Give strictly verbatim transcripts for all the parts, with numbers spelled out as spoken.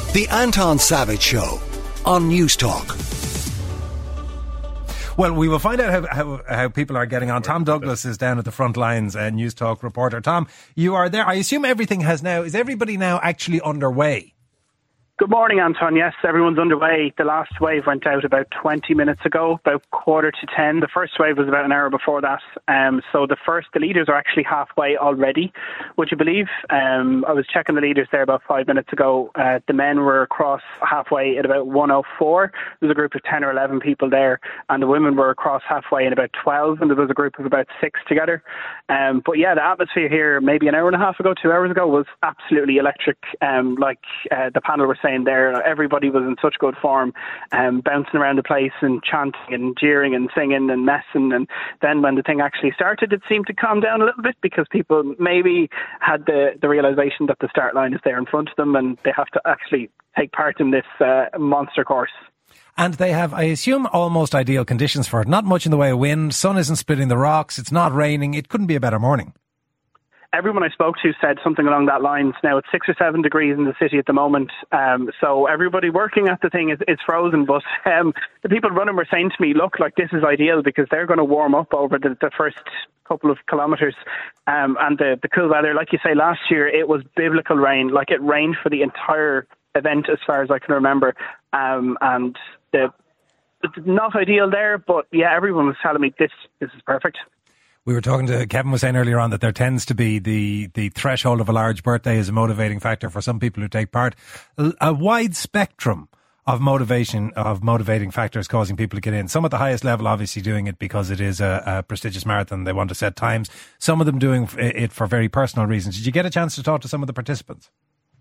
The Anton Savage Show on News Talk. Well, we will find out how, how, how people are getting on. Tom Douglas is down at the front lines, uh, News Talk reporter. Tom, you are there. I assume everything has now, is everybody now actually underway? Good morning, Anton. Yes, everyone's underway. The last wave went out about twenty minutes ago, about quarter to ten. The first wave was about an hour before that. Um, so the first, the leaders are actually halfway already, would you believe? Um, I was checking the leaders there about five minutes ago. Uh, the men were across halfway at about one oh four. There was a group of ten or eleven people there, and the women were across halfway in about twelve, and there was a group of about six together. Um, but yeah, the atmosphere here, maybe an hour and a half ago, two hours ago, was absolutely electric. Um, like uh, the panel were saying there, everybody was in such good form, um, bouncing around the place and chanting and jeering and singing and messing. And then when the thing actually started, it seemed to calm down a little bit because people maybe had the, the realisation that the start line is there in front of them and they have to actually take part in this uh, monster course. And they have, I assume, almost ideal conditions for it. Not much in the way of wind, sun isn't splitting the rocks, it's not raining, it couldn't be a better morning. Everyone I spoke to said something along that lines. Now, it's six or seven degrees in the city at the moment, um, so everybody working at the thing is, is frozen. But um, the people running were saying to me, look, like, this is ideal because they're going to warm up over the, the first couple of kilometres. Um, and the, the cool weather, like you say, last year it was biblical rain. Like, it rained for the entire event as far as I can remember. Um, and the, it's not ideal there, but yeah, everyone was telling me this, this is perfect. We were talking to, Kevin was saying earlier on that there tends to be the, the threshold of a large birthday is a motivating factor for some people who take part. A, a wide spectrum of motivation, of motivating factors causing people to get in. Some at the highest level obviously doing it because it is a, a prestigious marathon. They want to set times. Some of them doing it for very personal reasons. Did you get a chance to talk to some of the participants?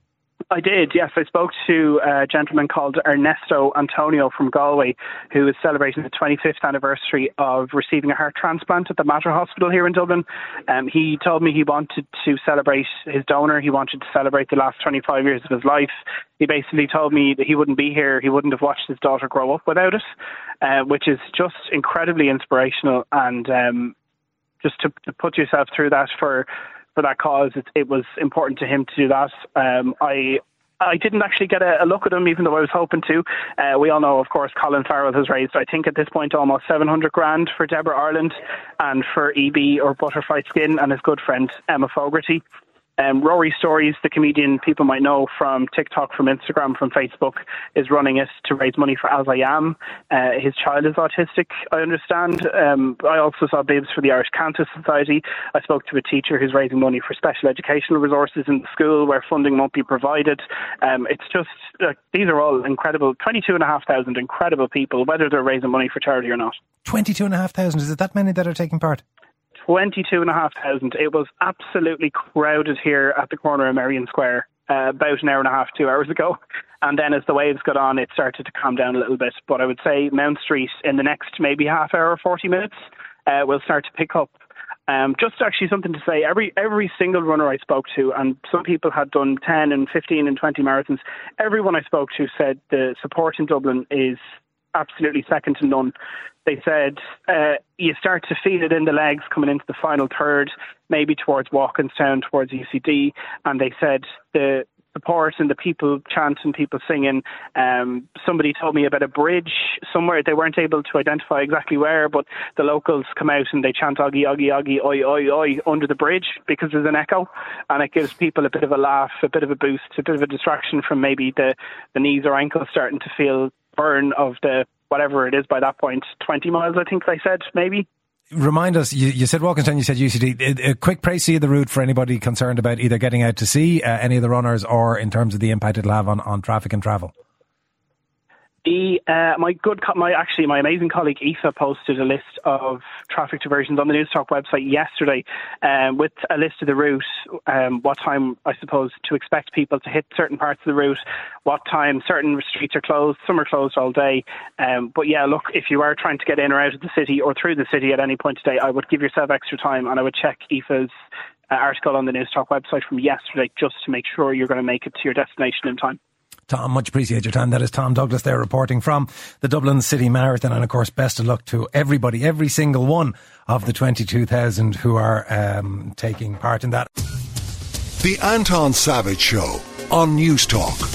I did, yes. I spoke to a gentleman called Ernesto Antonio from Galway, who is celebrating the twenty-fifth anniversary of receiving a heart transplant at the Mater Hospital here in Dublin. Um, he told me he wanted to celebrate his donor. He wanted to celebrate the last twenty-five years of his life. He basically told me that he wouldn't be here. He wouldn't have watched his daughter grow up without it, uh, which is just incredibly inspirational. And um, just to, to put yourself through that for... for that cause, it, it was important to him to do that. Um, I I didn't actually get a, a look at him, even though I was hoping to. Uh, we all know, of course, Colin Farrell has raised, I think at this point, almost seven hundred grand for Deborah Ireland and for E B or Butterfly Skin and his good friend Emma Fogarty. Um, Rory Stories, the comedian people might know from TikTok, from Instagram, from Facebook, is running it to raise money for As I Am. Uh, his child is autistic, I understand. Um, I also saw bibs for the Irish Cancer Society. I spoke to a teacher who's raising money for special educational resources in the school where funding won't be provided. Um, it's just, uh, these are all incredible, twenty-two and a half thousand incredible people, whether they're raising money for charity or not. twenty-two and a half thousand, is it that many that are taking part? twenty-two and a half thousand. It was absolutely crowded here at the corner of Merrion Square uh, about an hour and a half, two hours ago. And then as the waves got on, it started to calm down a little bit. But I would say Mount Street in the next maybe half hour or forty minutes uh, will start to pick up. Um, just actually something to say, every every single runner I spoke to, and some people had done ten and fifteen and twenty marathons, everyone I spoke to said the support in Dublin is absolutely second to none. They said uh, you start to feel it in the legs coming into the final third, maybe towards Walkinstown, towards U C D, and they said the support and the people chanting, people singing. Um, somebody told me about a bridge somewhere. They weren't able to identify exactly where, but the locals come out and they chant Oggy, Oggy, Oggy, oi, oi, oi under the bridge because there's an echo, and it gives people a bit of a laugh, a bit of a boost, a bit of a distraction from maybe the, the knees or ankles starting to feel burn of the whatever it is by that point, twenty miles I think they said maybe. Remind us, you, you said Walkinstown, you said U C D. A, a quick précis of the route for anybody concerned about either getting out to see uh, any of the runners or in terms of the impact it'll have on, on traffic and travel. The, uh, my good, co- my actually my amazing colleague Aoife posted a list of traffic diversions on the News Talk website yesterday, um, with a list of the route, um, what time I suppose to expect people to hit certain parts of the route, what time certain streets are closed, some are closed all day. Um, but yeah, look, if you are trying to get in or out of the city or through the city at any point today, I would give yourself extra time and I would check Aoife's uh, article on the News Talk website from yesterday just to make sure you're going to make it to your destination in time. Tom, much appreciate your time. That is Tom Douglas there reporting from the Dublin City Marathon. And of course, best of luck to everybody, every single one of the twenty-two thousand who are um, taking part in that. The Anton Savage Show on News Talk.